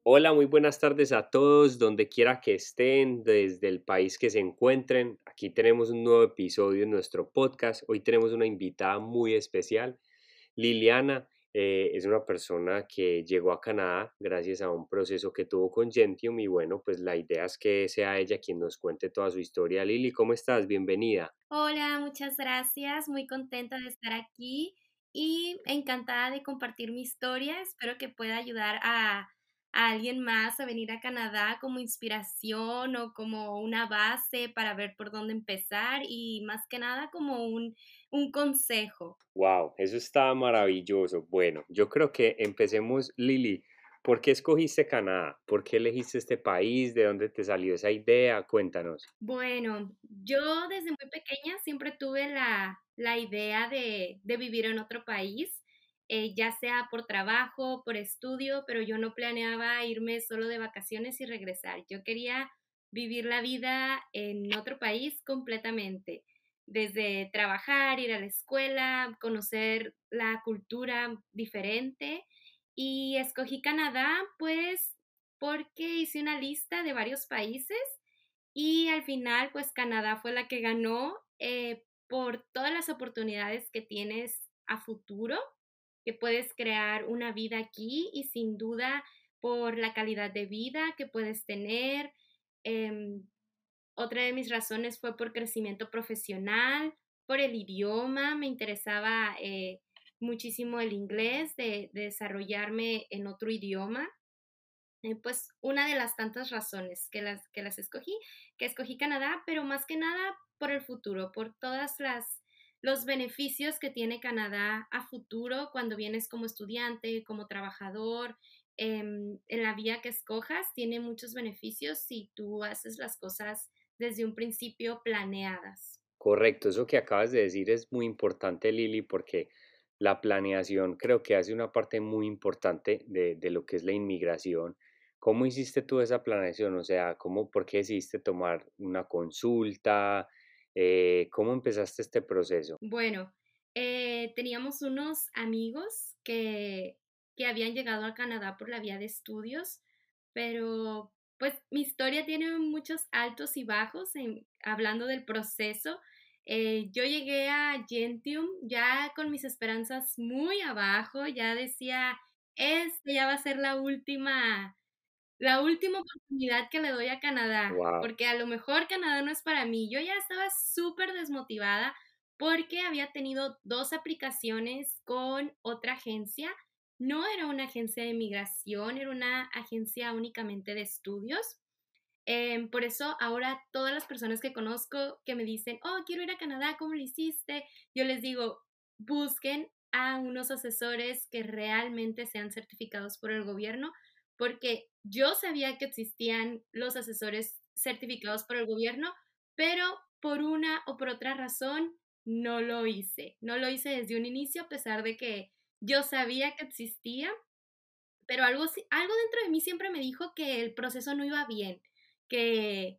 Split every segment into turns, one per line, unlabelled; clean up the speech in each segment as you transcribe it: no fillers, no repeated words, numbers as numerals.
Hola, muy buenas tardes a todos, donde quiera que estén, desde el país que se encuentren. Aquí tenemos un nuevo episodio en nuestro podcast. Hoy tenemos una invitada muy especial. Liliana es una persona que llegó a Canadá gracias a un proceso que tuvo con Gentium y bueno, pues la idea es que sea ella quien nos cuente toda su historia. Lili, ¿cómo estás? Bienvenida.
Hola, muchas gracias. Muy contenta de estar aquí y encantada de compartir mi historia. Espero que pueda ayudar a alguien más a venir a Canadá como inspiración o como una base para ver por dónde empezar y más que nada como un consejo.
Wow, eso está maravilloso. Bueno, yo creo que empecemos, Lili. ¿Por qué escogiste Canadá? ¿Por qué elegiste este país? ¿De dónde te salió esa idea? Cuéntanos.
Bueno, yo desde muy pequeña siempre tuve la idea de vivir en otro país, ya sea por trabajo, por estudio, pero yo no planeaba irme solo de vacaciones y regresar. Yo quería vivir la vida en otro país completamente, desde trabajar, ir a la escuela, conocer la cultura diferente. Y escogí Canadá, pues, porque hice una lista de varios países y al final, pues Canadá fue la que ganó por todas las oportunidades que tienes a futuro, que puedes crear una vida aquí y sin duda por la calidad de vida que puedes tener. Em, Otra de mis razones fue por crecimiento profesional, por el idioma, me interesaba muchísimo el inglés, de desarrollarme en otro idioma. Pues, una de las tantas razones que las escogí, que escogí Canadá, pero más que nada por el futuro, por todas las los beneficios que tiene Canadá a futuro cuando vienes como estudiante, como trabajador, en la vía que escojas, tiene muchos beneficios si tú haces las cosas desde un principio planeadas.
Correcto, eso que acabas de decir es muy importante, Lili, porque la planeación creo que hace una parte muy importante de lo que es la inmigración. ¿Cómo hiciste tú esa planeación? O sea, por qué decidiste tomar una consulta? ¿Cómo empezaste este proceso?
Bueno, teníamos unos amigos que habían llegado a Canadá por la vía de estudios, pero pues mi historia tiene muchos altos y bajos hablando del proceso. Yo llegué a Gentium ya con mis esperanzas muy abajo, ya decía, esta ya va a ser la última oportunidad que le doy a Canadá,
Wow.
porque a lo mejor Canadá no es para mí. Yo ya estaba súper desmotivada porque había tenido 2 aplicaciones con otra agencia. No era una agencia de migración, era una agencia únicamente de estudios. Por eso ahora todas las personas que conozco que me dicen: "Oh, quiero ir a Canadá, ¿cómo lo hiciste?". Yo les digo: "Busquen a unos asesores que realmente sean certificados por el gobierno", porque yo sabía que existían los asesores certificados por el gobierno, pero por una o por otra razón no lo hice. No lo hice desde un inicio, a pesar de que yo sabía que existía, pero algo dentro de mí siempre me dijo que el proceso no iba bien, que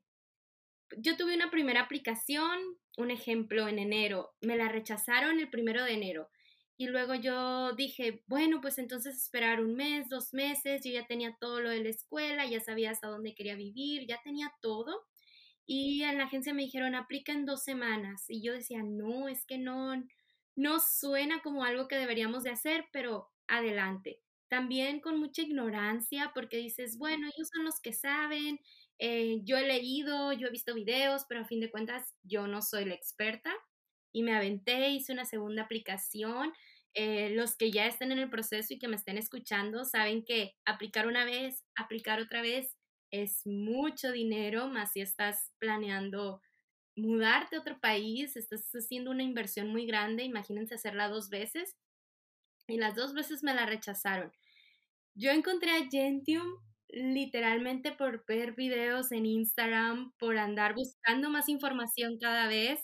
yo tuve una primera aplicación, un ejemplo, en enero, me la rechazaron el 1 de enero. Y luego yo dije, bueno, pues entonces esperar un mes, 2 meses, yo ya tenía todo lo de la escuela, ya sabía hasta dónde quería vivir, ya tenía todo. Y en la agencia me dijeron, aplica en 2 semanas. Y yo decía, no, es que no suena como algo que deberíamos de hacer, pero adelante. También con mucha ignorancia, porque dices, bueno, ellos son los que saben, yo he leído, yo he visto videos, pero a fin de cuentas yo no soy la experta. Y me aventé, hice una segunda aplicación. Los que ya estén en el proceso y que me estén escuchando saben que aplicar una vez, aplicar otra vez, es mucho dinero, más si estás planeando mudarte a otro país, estás haciendo una inversión muy grande, imagínense hacerla 2 veces, y las 2 veces me la rechazaron. Yo encontré a Gentium literalmente por ver videos en Instagram, por andar buscando más información cada vez.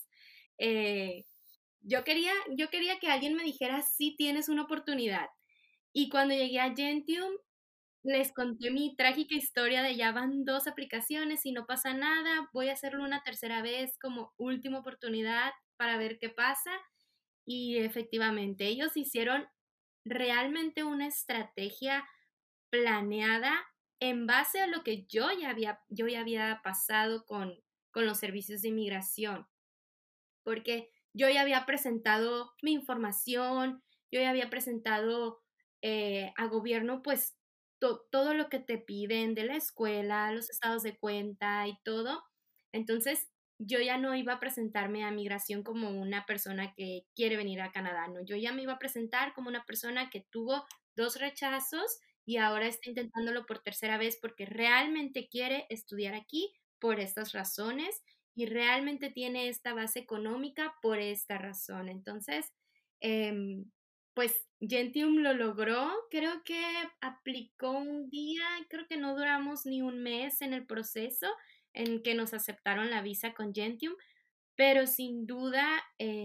Eh, yo quería que alguien me dijera: "Sí tienes una oportunidad". Y cuando llegué a Gentium, les conté mi trágica historia de ya van 2 aplicaciones y no pasa nada, voy a hacerlo una tercera vez como última oportunidad para ver qué pasa. Y efectivamente, ellos hicieron realmente una estrategia planeada en base a lo que yo ya había pasado con los servicios de inmigración, porque yo ya había presentado mi información, yo ya había presentado a gobierno pues todo lo que te piden de la escuela, los estados de cuenta y todo. Entonces, yo ya no iba a presentarme a migración como una persona que quiere venir a Canadá, no, yo ya me iba a presentar como una persona que tuvo 2 rechazos y ahora está intentándolo por tercera vez porque realmente quiere estudiar aquí por estas razones y realmente tiene esta base económica por esta razón. Entonces, em, pues Gentium lo logró, creo que aplicó un día, creo que no duramos ni un mes en el proceso en que nos aceptaron la visa con Gentium, pero sin duda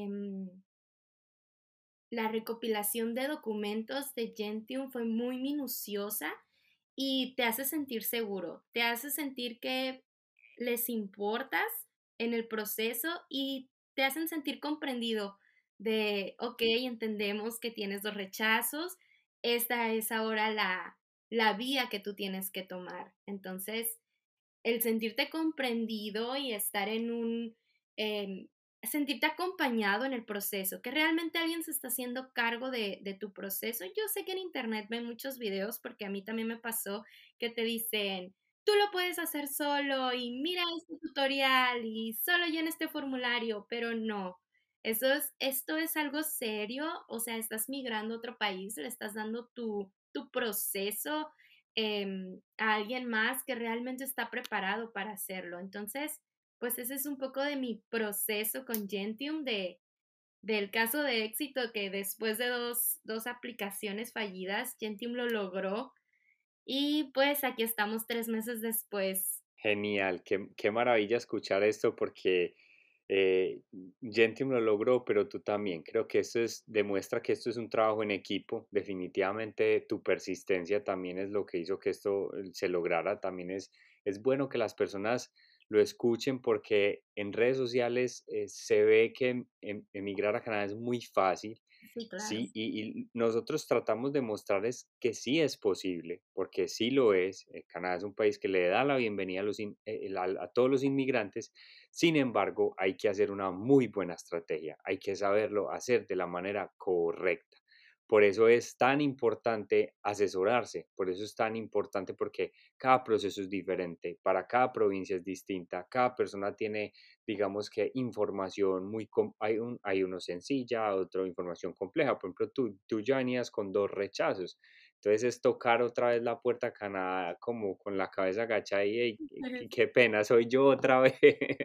la recopilación de documentos de Gentium fue muy minuciosa y te hace sentir seguro, te hace sentir que les importas en el proceso y te hacen sentir comprendido de, ok, entendemos que tienes 2 rechazos, esta es ahora la vía que tú tienes que tomar. Entonces, el sentirte comprendido y estar en em, sentirte acompañado en el proceso, que realmente alguien se está haciendo cargo de tu proceso. Yo sé que en internet ven muchos videos, porque a mí también me pasó, que te dicen, tú lo puedes hacer solo y mira este tutorial y solo llena este formulario, pero no. Esto es algo serio, o sea, estás migrando a otro país, le estás dando tu proceso a alguien más que realmente está preparado para hacerlo. Entonces, pues ese es un poco de mi proceso con Gentium, del caso de éxito que después de dos aplicaciones fallidas, Gentium lo logró y pues aquí estamos 3 meses después.
Genial, qué maravilla escuchar esto porque eh, Gentium lo logró, pero tú también. Creo que demuestra que esto es un trabajo en equipo. Definitivamente tu persistencia también es lo que hizo que esto se lograra. También es bueno que las personas lo escuchen porque en redes sociales se ve que emigrar a Canadá es muy fácil.
Sí, claro.
Sí, y nosotros tratamos de mostrarles que sí es posible, porque sí lo es. Canadá es un país que le da la bienvenida a todos los inmigrantes. Sin embargo, hay que hacer una muy buena estrategia, hay que saberlo hacer de la manera correcta. Por eso es tan importante asesorarse, por eso es tan importante porque cada proceso es diferente, para cada provincia es distinta, cada persona tiene, digamos que información hay uno sencilla, otro información compleja. Por ejemplo, tú ya venías con 2 rechazos. Entonces es tocar otra vez la puerta a Canadá como con la cabeza agachada y "Ey, qué pena, soy yo otra vez".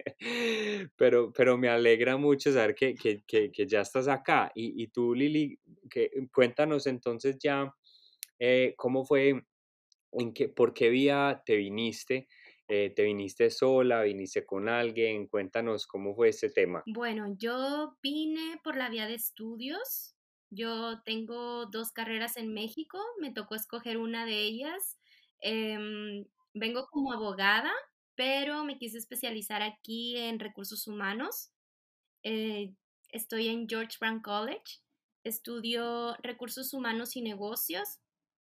Pero me alegra mucho saber que ya estás acá. Y tú, Lili, cuéntanos entonces ya cómo fue, por qué vía te viniste. ¿Te viniste sola? ¿Viniste con alguien? Cuéntanos cómo fue ese tema.
Bueno, yo vine por la vía de estudios. Yo tengo 2 carreras en México, me tocó escoger una de ellas. Vengo como abogada, pero me quise especializar aquí en recursos humanos. Eh, Estoy en George Brown College, estudio recursos humanos y negocios.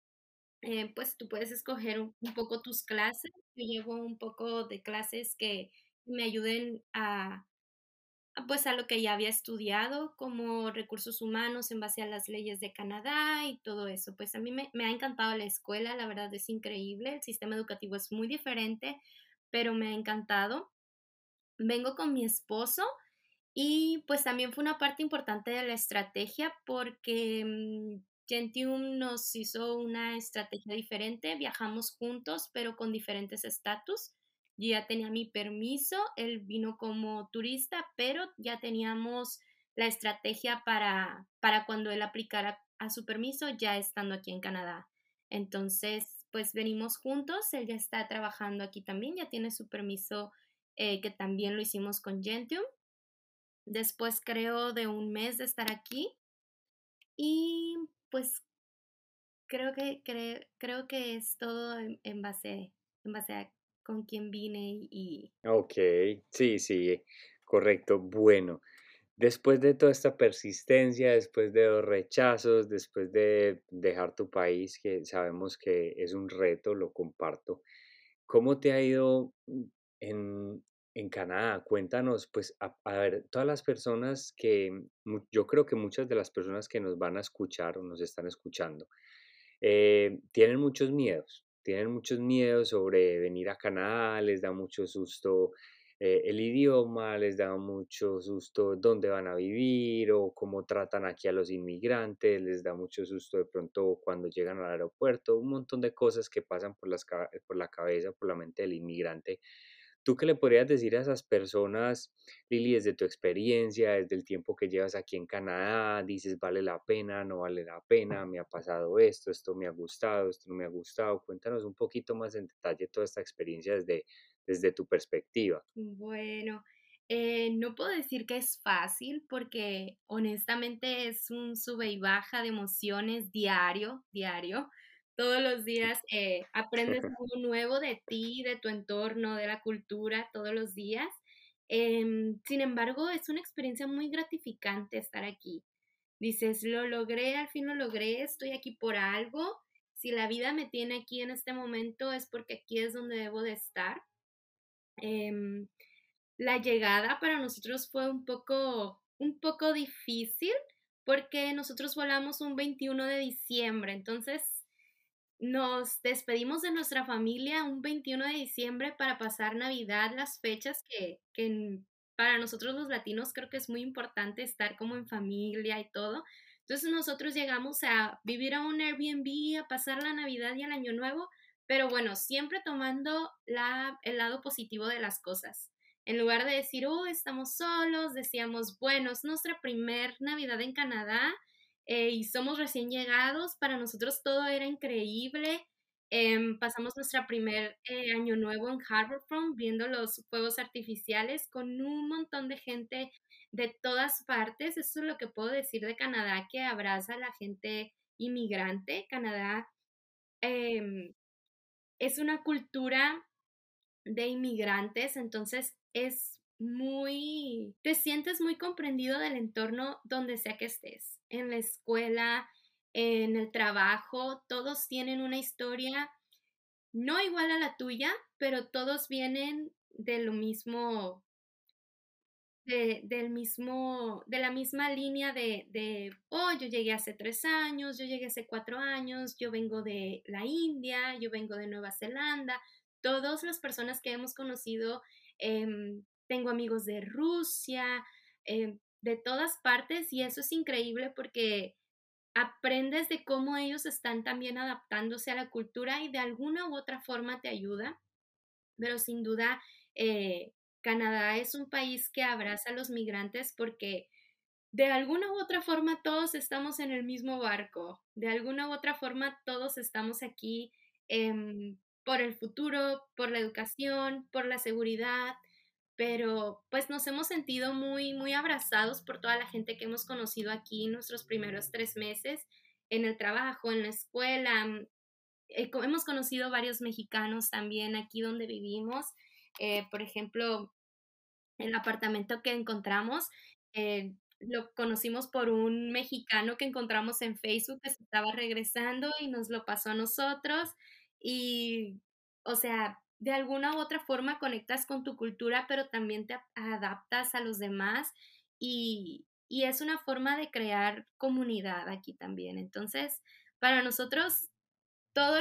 Pues tú puedes escoger un poco tus clases. Yo llevo un poco de clases que me ayuden pues a lo que ya había estudiado como recursos humanos en base a las leyes de Canadá y todo eso. Pues a mí me ha encantado la escuela, la verdad es increíble, el sistema educativo es muy diferente, pero me ha encantado. Vengo con mi esposo y pues también fue una parte importante de la estrategia porque Gentium nos hizo una estrategia diferente, viajamos juntos pero con diferentes estatus. Yo ya tenía mi permiso, él vino como turista, pero ya teníamos la estrategia para cuando él aplicara a su permiso ya estando aquí en Canadá. Entonces, pues venimos juntos, él ya está trabajando aquí también, ya tiene su permiso que también lo hicimos con Gentium. Después creo de un mes de estar aquí y pues creo que es todo en base a con quién vine y
Ok, sí, sí, correcto. Bueno. Después de toda esta persistencia, después de los rechazos, después de dejar tu país, que sabemos que es un reto, lo comparto. ¿Cómo te ha ido en Canadá? Cuéntanos, pues, a ver, todas las personas que, yo creo que muchas de las personas que nos van a escuchar o nos están escuchando, tienen muchos miedos sobre venir a Canadá, les da mucho susto el idioma, les da mucho susto dónde van a vivir o cómo tratan aquí a los inmigrantes, les da mucho susto de pronto cuando llegan al aeropuerto, un montón de cosas que pasan por la cabeza, por la mente del inmigrante. ¿Tú qué le podrías decir a esas personas, Lili, desde tu experiencia, desde el tiempo que llevas aquí en Canadá? Dices, ¿vale la pena? ¿No vale la pena? ¿Me ha pasado esto? ¿Esto me ha gustado? ¿Esto no me ha gustado? Cuéntanos un poquito más en detalle toda esta experiencia desde tu perspectiva.
Bueno, no puedo decir que es fácil porque honestamente es un sube y baja de emociones diario, diario. Todos los días aprendes algo nuevo de ti, de tu entorno, de la cultura, todos los días. Sin embargo, es una experiencia muy gratificante estar aquí. Dices, lo logré, al fin lo logré, estoy aquí por algo. Si la vida me tiene aquí en este momento es porque aquí es donde debo de estar. Em, la llegada para nosotros fue un poco difícil porque nosotros volamos un 21 de diciembre, entonces nos despedimos de nuestra familia un 21 de diciembre para pasar Navidad, las fechas para nosotros los latinos creo que es muy importante estar como en familia y todo. Entonces nosotros llegamos a vivir a un Airbnb, a pasar la Navidad y el Año Nuevo, pero bueno, siempre tomando el lado positivo de las cosas. En lugar de decir, oh, estamos solos, decíamos, bueno, es nuestra primer Navidad en Canadá, y somos recién llegados, para nosotros todo era increíble. Pasamos nuestra primer año nuevo en Harborfront viendo los fuegos artificiales con un montón de gente de todas partes. Eso es lo que puedo decir de Canadá, que abraza a la gente inmigrante. Canadá em, es una cultura de inmigrantes, entonces te sientes muy comprendido del entorno donde sea que estés, en la escuela, en el trabajo, todos tienen una historia no igual a la tuya, pero todos vienen de lo mismo, de la misma línea oh, yo llegué hace 3 años, yo llegué hace 4 años, yo vengo de la India, yo vengo de Nueva Zelanda. Todas las personas que hemos conocido, tengo amigos de Rusia, de todas partes, y eso es increíble porque aprendes de cómo ellos están también adaptándose a la cultura y de alguna u otra forma te ayuda, pero sin duda, Canadá es un país que abraza a los migrantes porque de alguna u otra forma todos estamos en el mismo barco, de alguna u otra forma todos estamos aquí por el futuro, por la educación, por la seguridad, pero pues nos hemos sentido muy, muy abrazados por toda la gente que hemos conocido aquí en nuestros primeros 3 meses, en el trabajo, en la escuela. Hemos conocido varios mexicanos también aquí donde vivimos. Por ejemplo, el apartamento que encontramos, lo conocimos por un mexicano que encontramos en Facebook que se estaba regresando y nos lo pasó a nosotros. Y, o sea, de alguna u otra forma conectas con tu cultura, pero también te adaptas a los demás y es una forma de crear comunidad aquí también. Entonces, para nosotros todo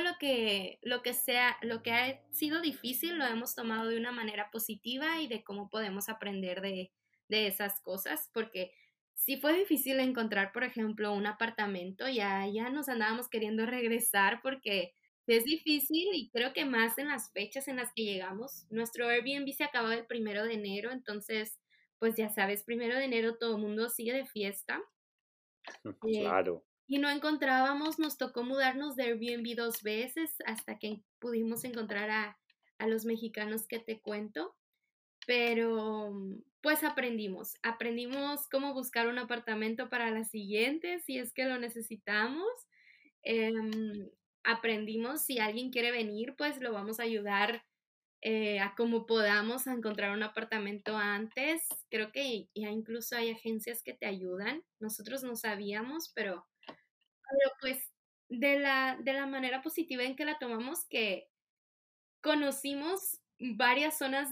lo que ha sido difícil, lo hemos tomado de una manera positiva y de cómo podemos aprender de esas cosas, porque si fue difícil encontrar, por ejemplo, un apartamento, ya nos andábamos queriendo regresar porque es difícil y creo que más en las fechas en las que llegamos. Nuestro Airbnb se acabó el 1 de enero, entonces, pues ya sabes, 1 de enero todo el mundo sigue de fiesta. Eh,
Claro.
y no encontrábamos, nos tocó mudarnos de Airbnb 2 veces hasta que pudimos encontrar a los mexicanos que te cuento, pero, pues aprendimos cómo buscar un apartamento para la siguiente, si es que lo necesitamos. Em, aprendimos si alguien quiere venir, pues lo vamos a ayudar a como podamos a encontrar un apartamento antes. Creo que ya incluso hay agencias que te ayudan. Nosotros no sabíamos, pero pues de la manera positiva en que la tomamos, que conocimos varias zonas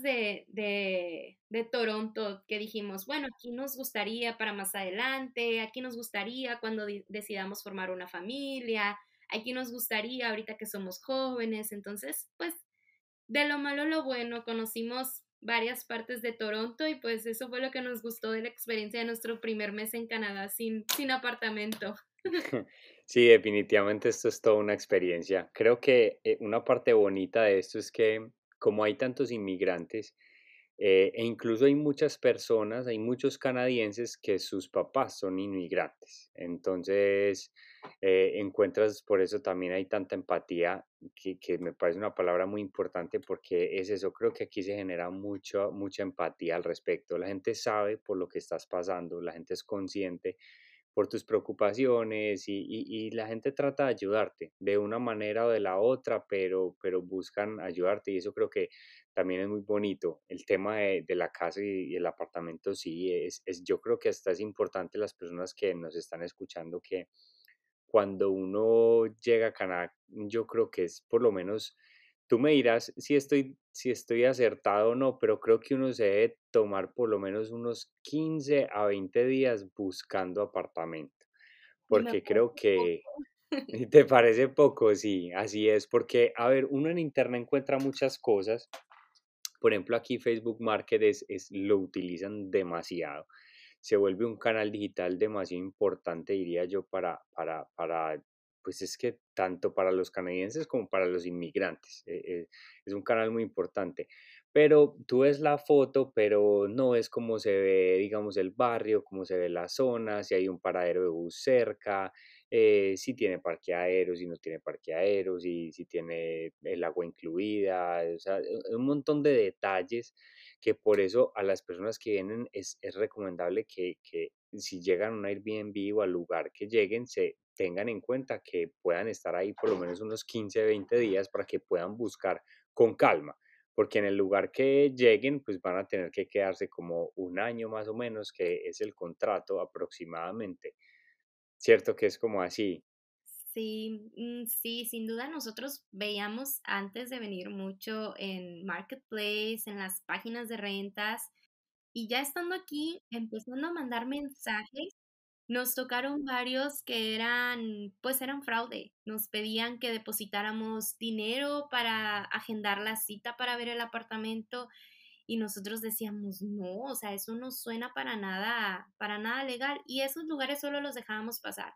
de Toronto que dijimos, bueno, aquí nos gustaría para más adelante, aquí nos gustaría cuando decidamos formar una familia, aquí nos gustaría ahorita que somos jóvenes. Entonces, pues de lo malo lo bueno, conocimos varias partes de Toronto y pues eso fue lo que nos gustó de la experiencia de nuestro primer mes en Canadá sin apartamento.
Sí, definitivamente esto es toda una experiencia. Creo que una parte bonita de esto es que como hay tantos inmigrantes, e incluso hay muchas personas, hay muchos canadienses que sus papás son inmigrantes. Entonces, encuentras, por eso también hay tanta empatía, que me parece una palabra muy importante porque es eso, creo que aquí se genera mucha empatía al respecto. La gente sabe por lo que estás pasando, la gente es consciente por tus preocupaciones y la gente trata de ayudarte de una manera o de la otra, pero buscan ayudarte y eso creo que también es muy bonito. El tema de la casa y el apartamento, sí, yo creo que hasta es importante las personas que nos están escuchando que cuando uno llega a Canadá, yo creo que es por lo menos, tú me dirás si estoy acertado o no, pero creo que uno se debe tomar por lo menos unos 15 a 20 días buscando apartamento,
Y me
porque
parece
creo que,
poco.
¿te parece poco? Sí, así es, porque, a ver, uno en internet encuentra muchas cosas. Por ejemplo, aquí Facebook Market lo utilizan demasiado. Se vuelve un canal digital demasiado importante, diría yo, pues es que tanto para los canadienses como para los inmigrantes. Es un canal muy importante. Pero tú ves la foto, pero no es como se ve, digamos, el barrio, cómo se ve la zona, si hay un paradero de bus cerca, si tiene parqueaderos, si no tiene parqueaderos, si tiene el agua incluida, o sea, un montón de detalles que por eso a las personas que vienen es recomendable que si llegan a un Airbnb o al lugar que lleguen, se tengan en cuenta que puedan estar ahí por lo menos unos 15 20 días para que puedan buscar con calma, porque en el lugar que lleguen, pues van a tener que quedarse como un año más o menos, que es el contrato aproximadamente. Cierto que es como así.
Sí, sí, sin duda nosotros veíamos antes de venir mucho en Marketplace, en las páginas de rentas, y ya estando aquí, empezando a mandar mensajes, nos tocaron varios que eran fraude. Nos pedían que depositáramos dinero para agendar la cita para ver el apartamento y nosotros decíamos, no, o sea, eso no suena para nada legal y esos lugares solo los dejábamos pasar.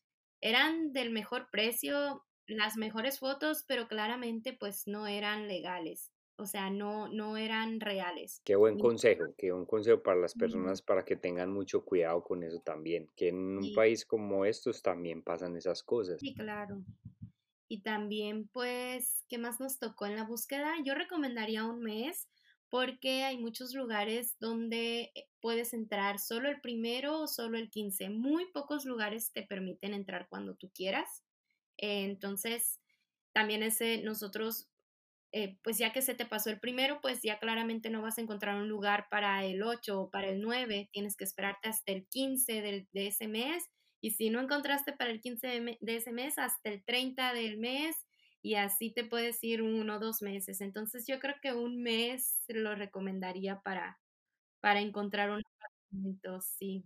Eran del mejor precio, las mejores fotos, pero claramente pues no eran legales, o sea, no eran reales.
Qué buen consejo para las
Ujú.
personas para que tengan mucho cuidado con eso también, que en un
Sí,
país como estos también pasan esas cosas.
sí, claro. Y también, pues, ¿qué más nos tocó en la búsqueda? Yo recomendaría un mes porque hay muchos lugares donde puedes entrar solo el primero o solo el 15. Muy pocos lugares te permiten entrar cuando tú quieras. Entonces, también nosotros, pues ya que se te pasó el primero, pues ya claramente no vas a encontrar un lugar para el 8 o para el 9. Tienes que esperarte hasta el 15 de ese mes. Y si no encontraste para el 15 de ese mes, hasta el 30 del mes. Y así te puedes ir 1 o 2 meses. Entonces yo creo que un mes lo recomendaría para encontrar un apartamento, sí.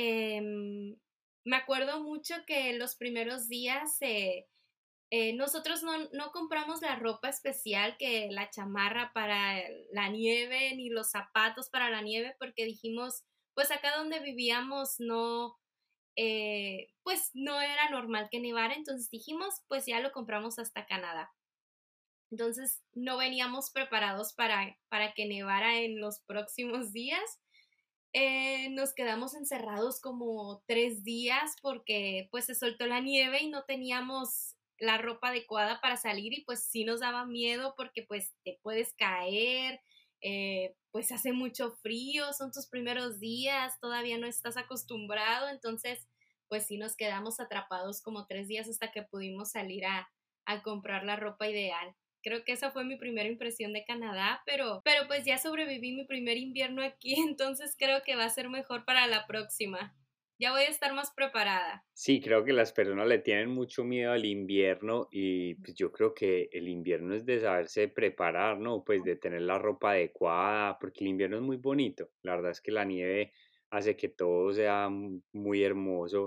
Me acuerdo mucho que los primeros días nosotros no compramos la ropa especial, que la chamarra para la nieve, ni los zapatos para la nieve, porque dijimos, pues acá donde vivíamos pues no era normal que nevara, entonces dijimos, pues ya lo compramos hasta Canadá. Entonces no veníamos preparados para que nevara en los próximos días. Nos quedamos encerrados como 3 días porque pues se soltó la nieve y no teníamos la ropa adecuada para salir y pues sí nos daba miedo porque pues te puedes caer, pues hace mucho frío, son tus primeros días, todavía no estás acostumbrado, entonces pues sí nos quedamos atrapados como 3 días hasta que pudimos salir a comprar la ropa ideal. creo que esa fue mi primera impresión de Canadá, pero pues ya sobreviví mi primer invierno aquí, entonces creo que va a ser mejor para la próxima. Ya voy a estar más preparada.
Sí, creo que las personas le tienen mucho miedo al invierno y pues yo creo que el invierno es de saberse preparar, ¿no? Pues de tener la ropa adecuada, porque el invierno es muy bonito. La verdad es que la nieve hace que todo sea muy hermoso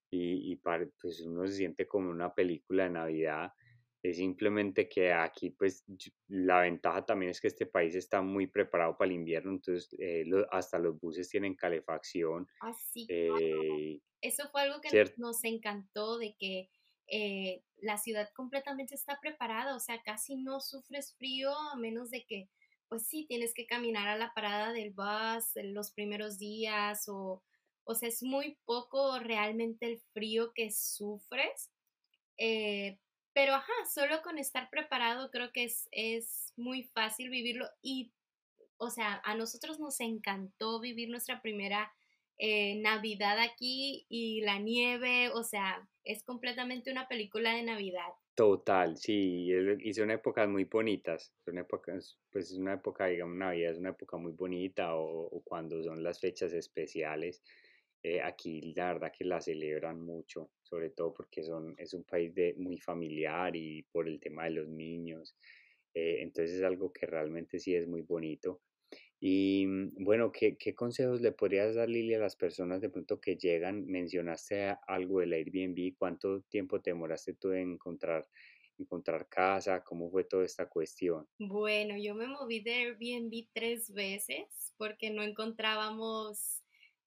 pues uno se siente como en una película de Navidad. Es simplemente que aquí pues la ventaja también es que este país está muy preparado para el invierno, entonces hasta los buses tienen calefacción.
Así,
eh,
eso fue algo que
¿Cierto?
nos encantó de que la ciudad completamente está preparada, o sea, casi no sufres frío a menos de que, pues sí, tienes que caminar a la parada del bus en los primeros días o sea, es muy poco realmente el frío que sufres, eh, pero ajá, solo con estar preparado creo que es muy fácil vivirlo y o sea, a nosotros nos encantó vivir nuestra primera Navidad aquí y la nieve, o sea, es completamente una película de Navidad.
Total, sí, y son épocas muy bonitas, son épocas, pues es una época, digamos, Navidad es una época muy bonita o cuando son las fechas especiales, aquí la verdad que la celebran mucho, sobre todo porque es un país muy familiar y por el tema de los niños, entonces es algo que realmente sí es muy bonito. Y bueno, ¿qué consejos le podrías dar, Lili, a las personas de pronto que llegan? Mencionaste algo del Airbnb, ¿cuánto tiempo te demoraste tú en encontrar casa? ¿Cómo fue toda esta cuestión?
Bueno, yo me moví de Airbnb 3 veces porque no encontrábamos.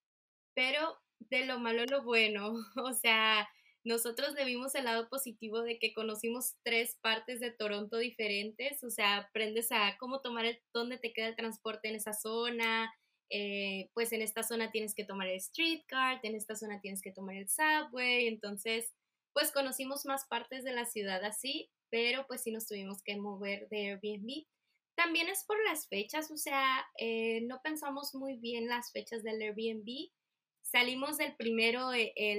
Pero de lo malo lo bueno, o sea, nosotros le vimos el lado positivo de que conocimos 3 partes de Toronto diferentes, o sea, aprendes a cómo tomar dónde te queda el transporte en esa zona, pues en esta zona tienes que tomar el streetcar, en esta zona tienes que tomar el subway, entonces, pues conocimos más partes de la ciudad así, pero pues sí nos tuvimos que mover de Airbnb. También es por las fechas, o sea, no pensamos muy bien las fechas del Airbnb. Salimos del primero,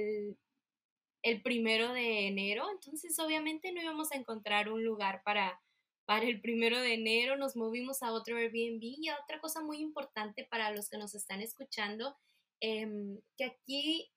el primero de enero, entonces obviamente no íbamos a encontrar un lugar para el primero de enero, nos movimos a otro Airbnb y otra cosa muy importante para los que nos están escuchando, que aquí,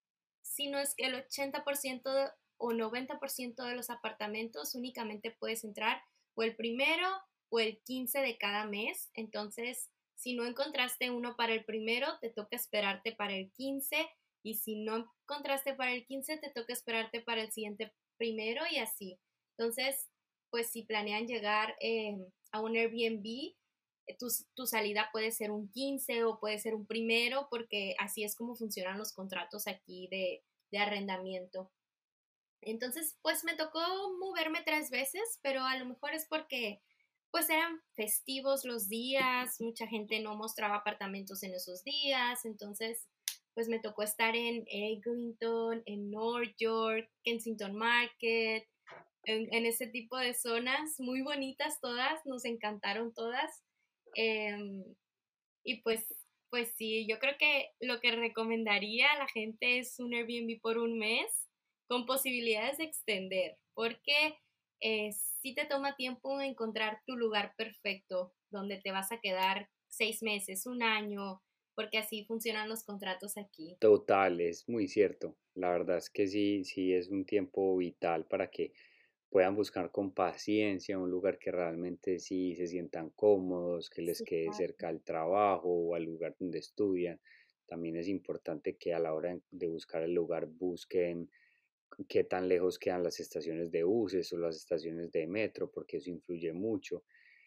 si no es que el 80% o 90% de los apartamentos únicamente puedes entrar o el primero o el 15 de cada mes, entonces si no encontraste uno para el primero, te toca esperarte para el 15 y si no encontraste para el 15, te toca esperarte para el siguiente primero y así. Entonces, pues si planean llegar a un Airbnb, tu salida puede ser un 15 o puede ser un primero, porque así es como funcionan los contratos aquí de arrendamiento. Entonces, pues me tocó moverme 3 veces, pero a lo mejor es porque pues eran festivos los días, mucha gente no mostraba apartamentos en esos días, entonces pues me tocó estar en Eglinton, en North York, Kensington Market, en ese tipo de zonas muy bonitas todas, nos encantaron todas. Em, y pues sí, yo creo que lo que recomendaría a la gente es un Airbnb por un mes con posibilidades de extender, porque sí te toma tiempo encontrar tu lugar perfecto donde te vas a quedar 6 meses, un año, porque así funcionan los contratos aquí.
Total, es muy cierto. La verdad es que sí, sí es un tiempo vital para que puedan buscar con paciencia un lugar que realmente sí se sientan cómodos, que les
Sí,
quede cerca al trabajo o al lugar donde estudian. También es importante que a la hora de buscar el lugar busquen qué tan lejos quedan las estaciones de buses o las estaciones de metro, porque eso influye mucho.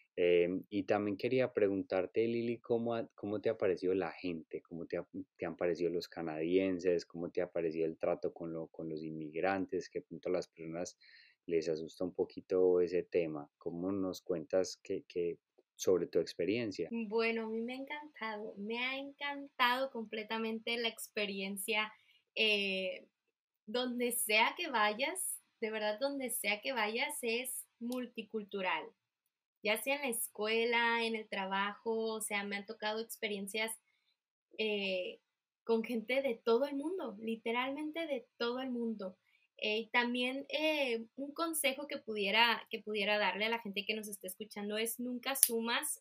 Y también quería preguntarte, Lili, ¿cómo te ha parecido la gente? ¿Cómo te han parecido los canadienses? ¿Cómo te ha parecido el trato con los inmigrantes? Que de pronto a las personas les asusta un poquito ese tema. ¿Cómo nos cuentas sobre tu experiencia?
bueno, a mí me ha encantado completamente la experiencia. eh, Donde sea que vayas, de verdad, donde sea que vayas es multicultural, ya sea en la escuela, en el trabajo, o sea, me han tocado experiencias eh, con gente de todo el mundo, literalmente de todo el mundo. También un consejo que pudiera darle a la gente que nos esté escuchando es nunca asumas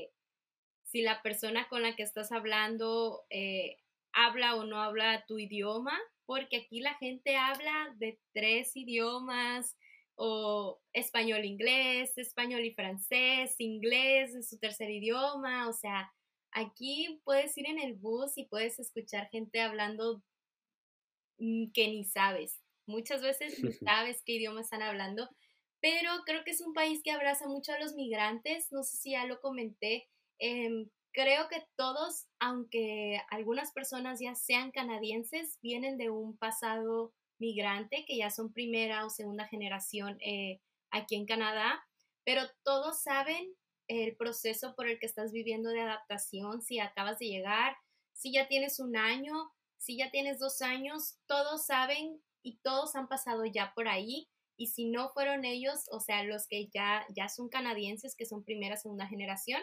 si la persona con la que estás hablando habla o no habla tu idioma, porque aquí la gente habla de 3 idiomas, o español, inglés, español y francés, inglés es su tercer idioma, o sea, aquí puedes ir en el bus y puedes escuchar gente hablando que ni sabes. Muchas veces ni sabes qué idioma están hablando, pero creo que es un país que abraza mucho a los migrantes. No sé si ya lo comenté. Creo que todos, aunque algunas personas ya sean canadienses, vienen de un pasado migrante, que ya son primera o segunda generación aquí en Canadá, pero todos saben el proceso por el que estás viviendo de adaptación, si acabas de llegar, si ya tienes un año, si ya tienes 2 años, todos saben y todos han pasado ya por ahí. Y si no fueron ellos, o sea, los que ya son canadienses, que son primera, segunda generación,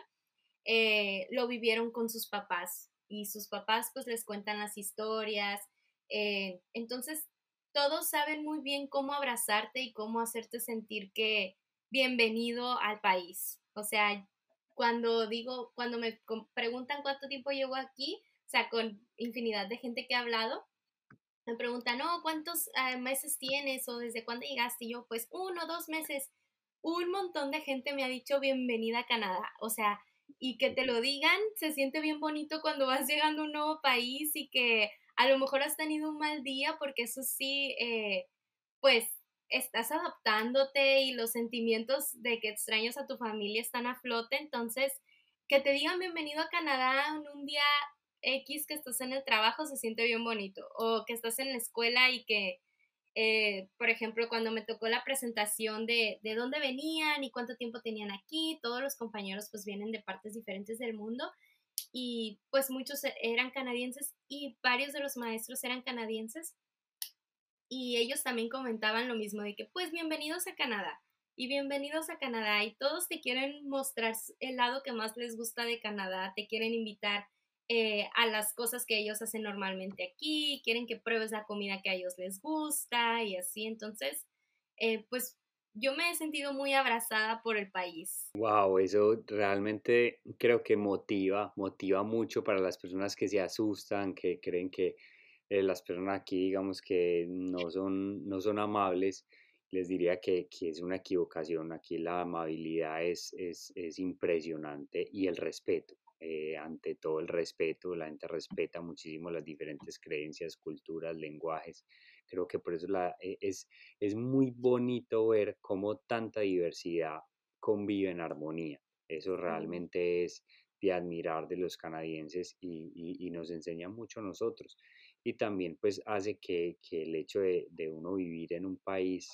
lo vivieron con sus papás. Y sus papás pues les cuentan las historias. Entonces, todos saben muy bien cómo abrazarte y cómo hacerte sentir que bienvenido al país. O sea, cuando me preguntan cuánto tiempo llevo aquí, o sea, con infinidad de gente que he hablado, me preguntan, no, ¿cuántos meses tienes o desde cuándo llegaste? Y yo, pues 1, 2 meses. Un montón de gente me ha dicho bienvenida a Canadá. O sea, y que te lo digan, se siente bien bonito cuando vas llegando a un nuevo país y que a lo mejor has tenido un mal día, porque eso sí, pues estás adaptándote y los sentimientos de que extrañas a tu familia están a flote. Entonces, que te digan bienvenido a Canadá en un día X, que estás en el trabajo, se siente bien bonito, o que estás en la escuela y que, por ejemplo, cuando me tocó la presentación de dónde venían y cuánto tiempo tenían aquí, todos los compañeros pues vienen de partes diferentes del mundo, y pues muchos eran canadienses y varios de los maestros eran canadienses, y ellos también comentaban lo mismo, de que pues bienvenidos a Canadá y bienvenidos a Canadá, y todos te quieren mostrar el lado que más les gusta de Canadá, te quieren invitar a las cosas que ellos hacen normalmente aquí, quieren que pruebes la comida que a ellos les gusta y así. Entonces, pues yo me he sentido muy abrazada por el país.
Wow, eso realmente creo que motiva mucho para las personas que se asustan, que creen que las personas aquí, digamos que no son amables. Les diría que es una equivocación. Aquí la amabilidad es impresionante y el respeto. Ante todo el respeto, la gente respeta muchísimo las diferentes creencias, culturas, lenguajes. Creo que por eso es muy bonito ver cómo tanta diversidad convive en armonía. Eso
Sí,
realmente es de admirar de los canadienses y nos enseña mucho a nosotros. Y también pues hace que el hecho de uno vivir en un país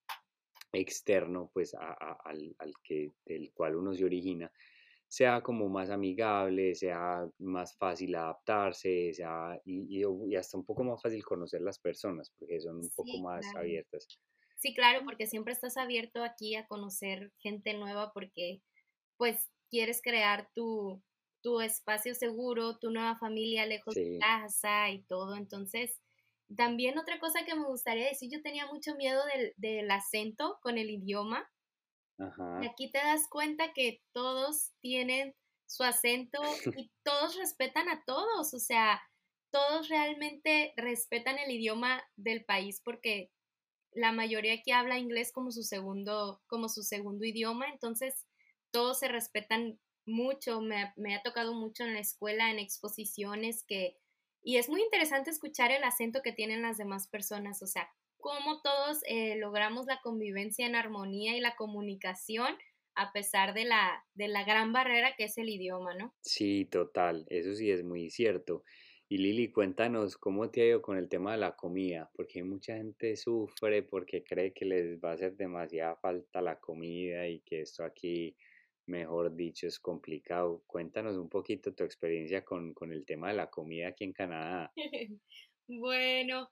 externo pues al que, del cual uno se origina, sea como más amigable, sea más fácil adaptarse, y hasta un poco más fácil conocer las personas, porque son un poco
sí,
más
claro.
abiertas.
Sí, claro, porque siempre estás abierto aquí a conocer gente nueva, porque pues quieres crear tu espacio seguro, tu nueva familia lejos de
Sí,
casa y todo. Entonces, también otra cosa que me gustaría decir, yo tenía mucho miedo del acento con el idioma, y
ajá.
aquí te das cuenta que todos tienen su acento y todos respetan a todos, o sea, todos realmente respetan el idioma del país, porque la mayoría aquí habla inglés como su segundo idioma. Entonces todos se respetan mucho. Me ha tocado mucho en la escuela, en exposiciones, y es muy interesante escuchar el acento que tienen las demás personas, o sea, cómo todos logramos la convivencia en armonía y la comunicación a pesar de la gran barrera que es el idioma, ¿no?
Sí, total, eso sí es muy cierto. Y Lili, cuéntanos cómo te ha ido con el tema de la comida, porque mucha gente sufre porque cree que les va a hacer demasiada falta la comida y que esto aquí, mejor dicho, es complicado. Cuéntanos un poquito tu experiencia con el tema de la comida aquí en Canadá.
Bueno,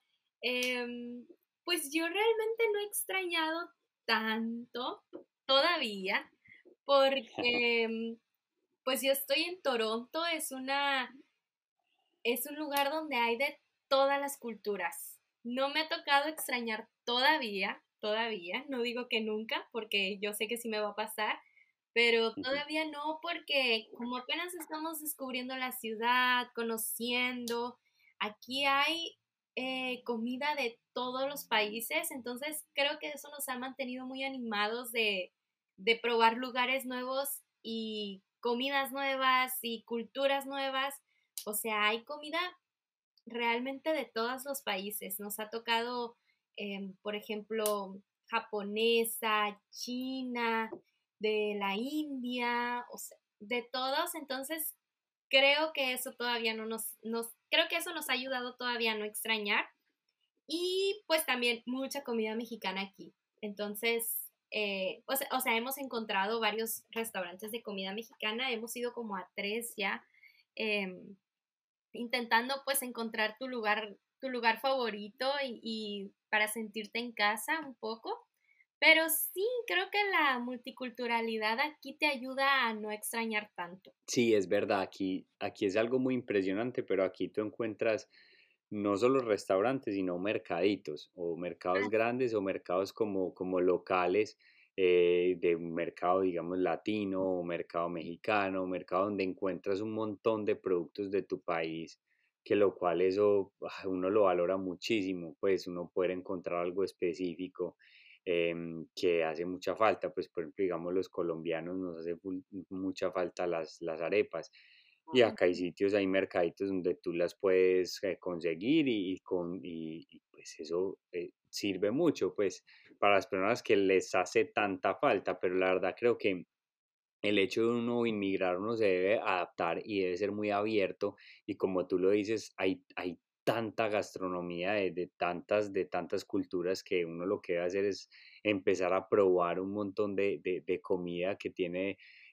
pues yo realmente no he extrañado tanto todavía, porque pues yo estoy en Toronto, es un lugar donde hay de todas las culturas. no me ha tocado extrañar todavía, no digo que nunca, porque yo sé que sí me va a pasar, pero
Ujú.
todavía no, porque como apenas estamos descubriendo la ciudad, conociendo, aquí hay comida de todos los países, entonces creo que eso nos ha mantenido muy animados de probar lugares nuevos y comidas nuevas y culturas nuevas. O sea, hay comida realmente de todos los países. Nos ha tocado, por ejemplo, japonesa, china, de la India, o sea, de todos. Entonces, creo que eso todavía no creo que eso nos ha ayudado todavía a no extrañar. Y pues también mucha comida mexicana aquí. Entonces, o sea, hemos encontrado varios restaurantes de comida mexicana, hemos ido como a tres ya. em, Intentando pues encontrar tu lugar favorito y para sentirte en casa un poco. Pero sí, creo que la multiculturalidad aquí te ayuda a no extrañar tanto.
Sí, es verdad, aquí es algo muy impresionante, pero aquí tú encuentras no solo restaurantes, sino mercaditos, o mercados
Ah,
grandes o mercados como locales, de un mercado, digamos, latino o mercado mexicano, mercado donde encuentras un montón de productos de tu país, que lo cual eso uno lo valora muchísimo, pues uno poder encontrar algo específico que hace mucha falta, pues por ejemplo, digamos, los colombianos nos hace mucha falta las arepas. Y acá hay sitios, hay mercaditos donde tú las puedes conseguir y, pues eso sirve mucho, pues para las personas que les hace tanta falta, pero la verdad creo que el hecho de uno inmigrar, uno se debe adaptar y debe ser muy abierto y como tú lo dices, hay tanta gastronomía de tantas culturas que uno lo que debe hacer es empezar a probar un montón de comida que tiene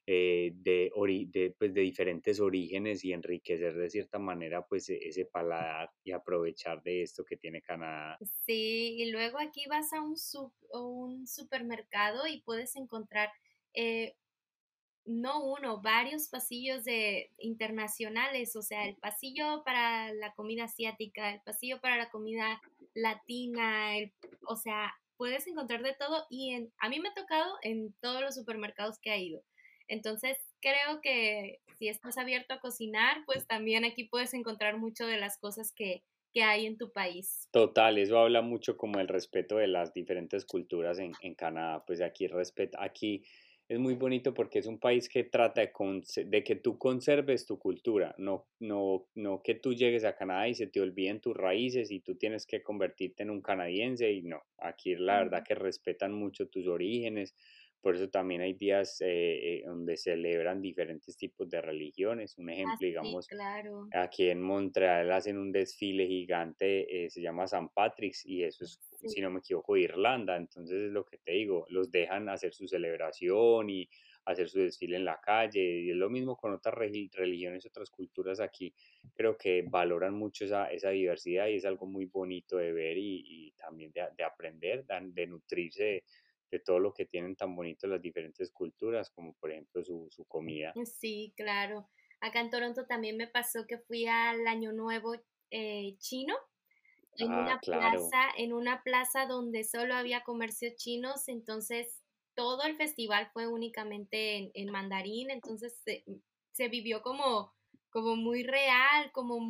pues, de diferentes orígenes y enriquecer de cierta manera pues ese paladar y aprovechar de esto que tiene Canadá.
sí, y luego aquí vas a un supermercado y puedes encontrar eh, no uno, varios pasillos internacionales, o sea, el pasillo para la comida asiática, el pasillo para la comida latina, o sea, puedes encontrar de todo y a mí me ha tocado en todos los supermercados que he ido. Entonces, creo que si estás abierto a cocinar, pues también aquí puedes encontrar mucho de las cosas que hay en tu país.
Total, eso habla mucho como el respeto de las diferentes culturas en Canadá. Pues aquí es muy bonito porque es un país que trata de que tú conserves tu cultura, no que tú llegues a Canadá y se te olviden tus raíces y tú tienes que convertirte en un canadiense y no, aquí la verdad
Mm,
que respetan mucho tus orígenes, por eso también hay días donde celebran diferentes tipos de religiones. Un ejemplo,
así,
digamos,
claro.
aquí en Montreal hacen un desfile gigante, se llama San Patrick's y eso es,
Sí.
si no me equivoco, de Irlanda. Entonces es lo que te digo, los dejan hacer su celebración y hacer su desfile en la calle. Y es lo mismo con otras religiones, otras culturas aquí. Creo que valoran mucho esa diversidad y es algo muy bonito de ver y también de aprender, de nutrirse de todo lo que tienen tan bonito las diferentes culturas, como por ejemplo su comida.
Sí, claro. Acá en Toronto también me pasó que fui al Año Nuevo chino
Ah, claro.
en una plaza donde solo había comercios chinos, entonces todo el festival fue únicamente en mandarín, entonces se vivió como muy real,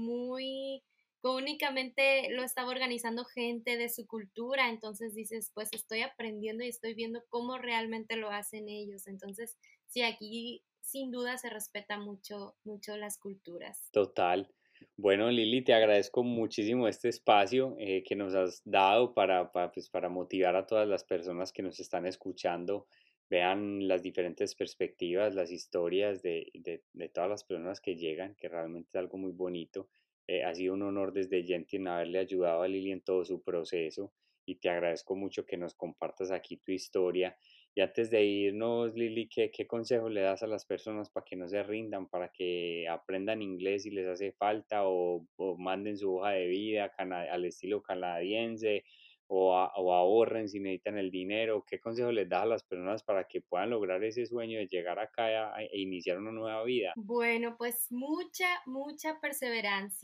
como únicamente lo estaba organizando gente de su cultura, entonces dices, pues estoy aprendiendo y estoy viendo cómo realmente lo hacen ellos, entonces sí, aquí sin duda se respeta mucho, mucho las culturas.
Total. Bueno, Lili, te agradezco muchísimo este espacio que nos has dado pues, para motivar a todas las personas que nos están escuchando, vean las diferentes perspectivas, las historias de todas las personas que llegan, que realmente es algo muy bonito. Ha sido un honor desde Gentil haberle ayudado a Lili en todo su proceso y te agradezco mucho que nos compartas aquí tu historia y antes de irnos, Lili, ¿qué consejo le das a las personas para que no se rindan, para que aprendan inglés si les hace falta o manden su hoja de vida al estilo canadiense o ahorren si necesitan el dinero? ¿Qué consejo les das a las personas para que puedan lograr ese sueño de llegar acá e iniciar una nueva vida?
Bueno, pues mucha, mucha perseverancia.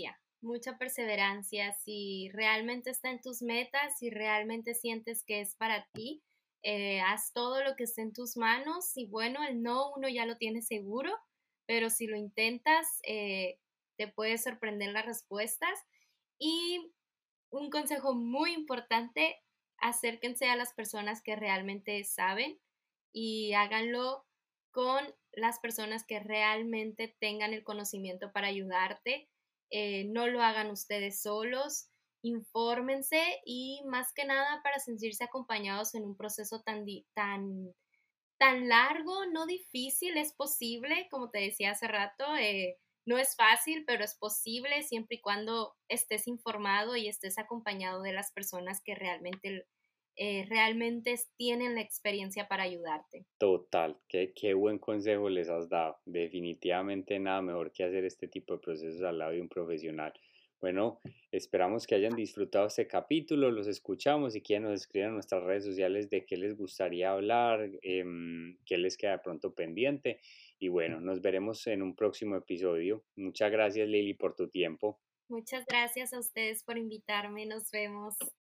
Mucha perseverancia. Si realmente está en tus metas, si realmente sientes que es para ti, haz todo lo que esté en tus manos y bueno, el no uno ya lo tiene seguro, pero si lo intentas, te puede sorprender las respuestas. Y un consejo muy importante, acérquense a las personas que realmente saben y háganlo con las personas que realmente tengan el conocimiento para ayudarte. No lo hagan ustedes solos, infórmense y más que nada para sentirse acompañados en un proceso tan largo, no difícil, es posible, como te decía hace rato, no es fácil, pero es posible siempre y cuando estés informado y estés acompañado de las personas que realmente tienen la experiencia para ayudarte.
Total, qué buen consejo les has dado. Definitivamente nada mejor que hacer este tipo de procesos al lado de un profesional. Bueno, esperamos que hayan disfrutado este capítulo, los escuchamos y quieren nos escriban en nuestras redes sociales de qué les gustaría hablar, qué les queda de pronto pendiente. Y bueno, nos veremos en un próximo episodio. Muchas gracias, Lili, por tu tiempo.
Muchas gracias a ustedes por invitarme, nos vemos.